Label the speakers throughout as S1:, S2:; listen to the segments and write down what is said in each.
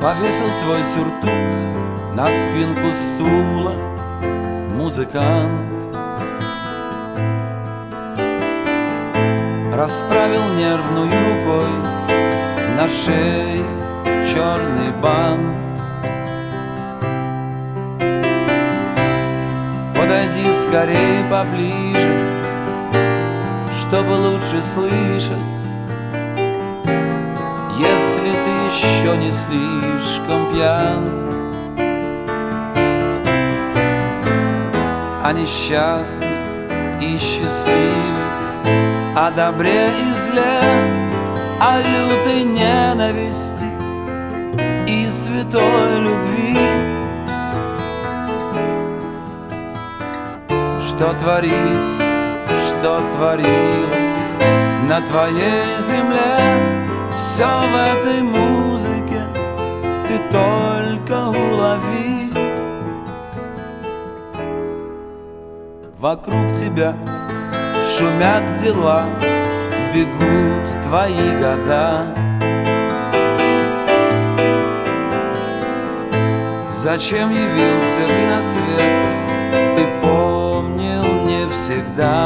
S1: Повесил свой сюртук на спинку стула музыкант, расправил нервную рукой на шее черный бант. Подойди скорей поближе, чтобы лучше слышать, если ты еще не слишком пьян. О несчастных и счастливых, о добре и зле, о лютой ненависти и святой любви. Что творится, что творилось на твоей земле, все в этой музыке ты только улови. Вокруг тебя шумят дела, бегут твои года. Зачем явился ты на свет, ты помнил не всегда.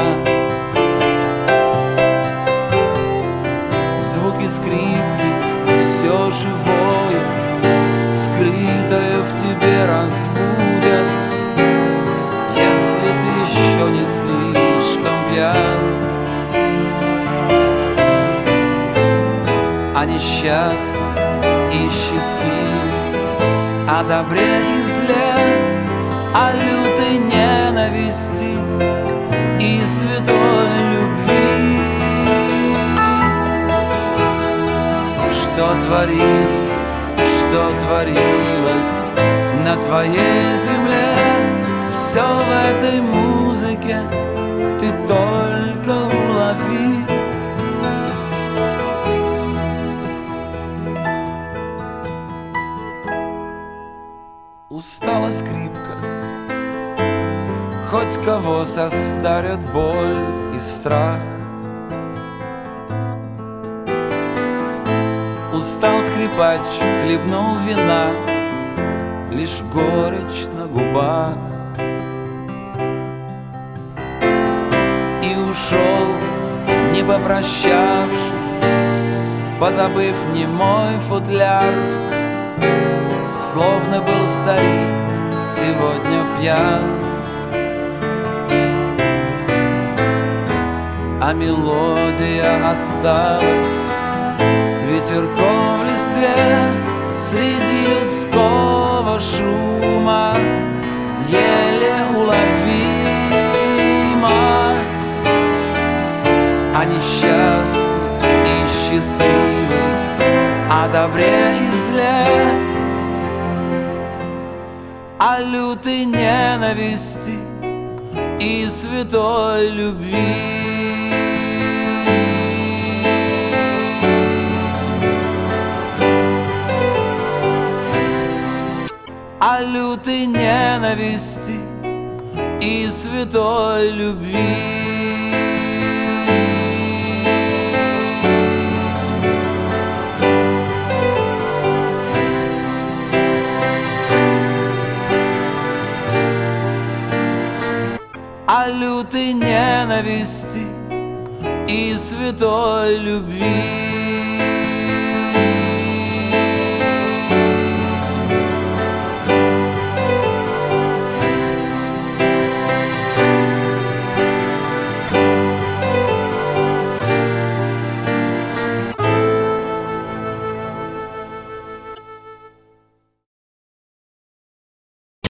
S1: Звуки скрипки, все живое, скрытое в тебе разбудят, если ты еще не слишком пьян. О несчастных и счастливых, о добре и зле, о лютой ненависти и святой любви. Что творится, что творилось на твоей земле, все в этой музыке ты только улови. Устала скрипка, хоть кого состарят боль и страх. Устал скрипач, хлебнул вина, лишь горечь на губах. И ушел, не попрощавшись, позабыв немой футляр. Словно был старик сегодня пьян, а мелодия осталась ветерком в листве среди людского шума, еле уловима. О несчастных и счастливых, о добре и зле, о лютой ненависти и святой любви. О лютой ненависти и святой любви. О лютой ненависти и святой любви.